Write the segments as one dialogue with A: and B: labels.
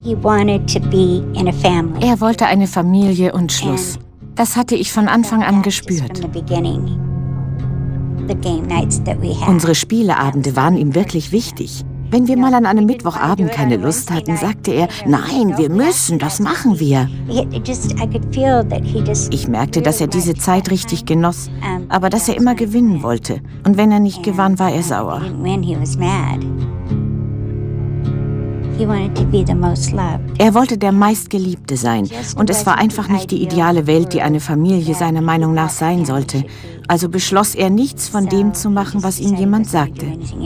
A: Er wollte eine Familie und Schluss. Das hatte ich von Anfang an gespürt. Unsere Spieleabende waren ihm wirklich wichtig. Wenn wir mal an einem Mittwochabend keine Lust hatten, sagte er, nein, wir müssen, das machen wir. Ich merkte, dass er diese Zeit richtig genoss, aber dass er immer gewinnen wollte. Und wenn er nicht gewann, war er sauer. Er wollte der meistgeliebte sein. Und es war einfach nicht die ideale Welt, die eine Familie seiner Meinung nach sein sollte. Also beschloss er, nichts von dem zu machen, was ihm jemand sagte.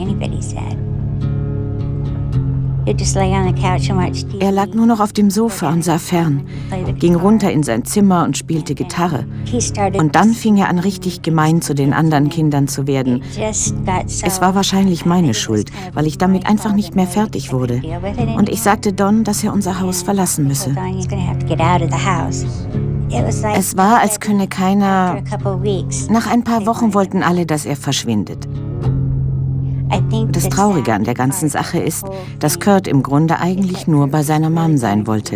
A: Er lag nur noch auf dem Sofa und sah fern, ging runter in sein Zimmer und spielte Gitarre. Und dann fing er an, richtig gemein zu den anderen Kindern zu werden. Es war wahrscheinlich meine Schuld, weil ich damit einfach nicht mehr fertig wurde. Und ich sagte Don, dass er unser Haus verlassen müsse. Es war, als könne keiner... Nach ein paar Wochen wollten alle, dass er verschwindet. Das Traurige an der ganzen Sache ist, dass Kurt im Grunde eigentlich nur bei seiner Mom sein wollte.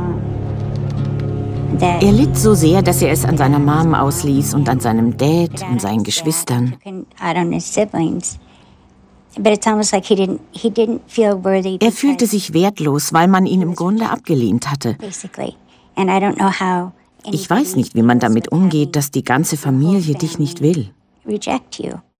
A: Er litt so sehr, dass er es an seiner Mom ausließ und an seinem Dad und seinen Geschwistern. Er fühlte sich wertlos, weil man ihn im Grunde abgelehnt hatte. Ich weiß nicht, wie man damit umgeht, dass die ganze Familie dich nicht will.